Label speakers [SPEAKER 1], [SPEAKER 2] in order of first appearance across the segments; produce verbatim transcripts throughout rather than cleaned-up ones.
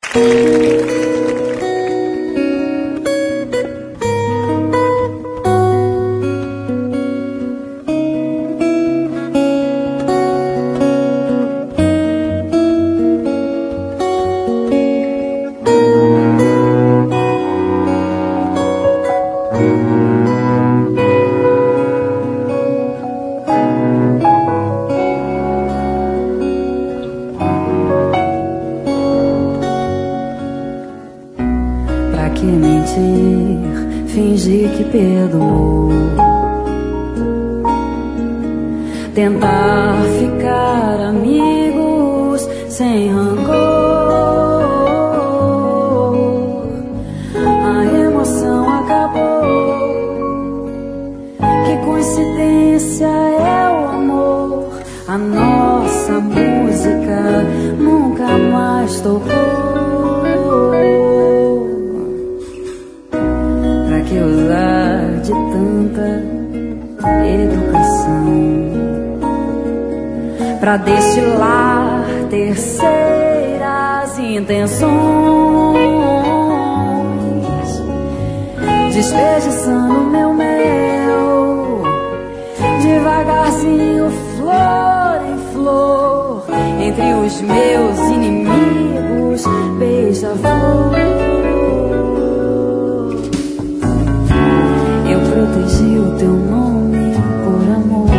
[SPEAKER 1] Tentar ficar amigos sem rancor. A emoção acabou. Que coincidência é o amor. A nossa música nunca mais tocou. Pra que usar de tanta educação pra destilar terceiras intenções, desperdiçando meu mel, devagarzinho, flor em flor, entre os meus inimigos, beija-flor. Eu protegi o teu nome por amor.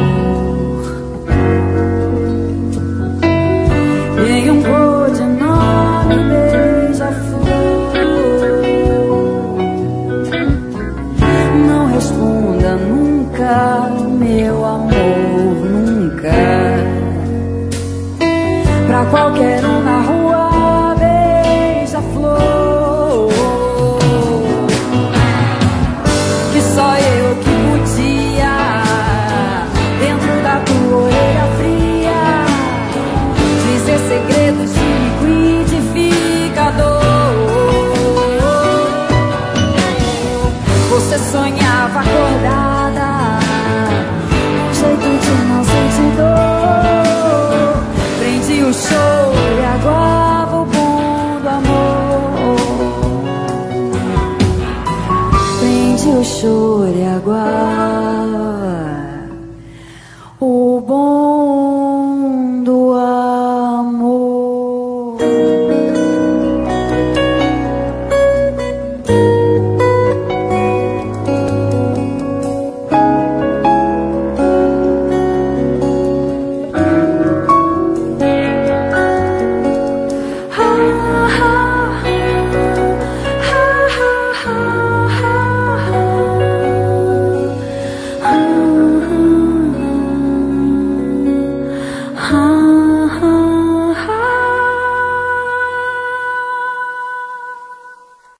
[SPEAKER 1] Em um codinome beija-flor. Não responda nunca, meu amor, nunca. Pra qualquer um na rua, beija-flor. Que só eu que podia, dentro da tua orelha fria, dizer segredos de liquidificador. Você sonhava acordada, um jeito de não sentir dor. Prendi o choro e aguava o bom do amor. Prendi o choro e aguava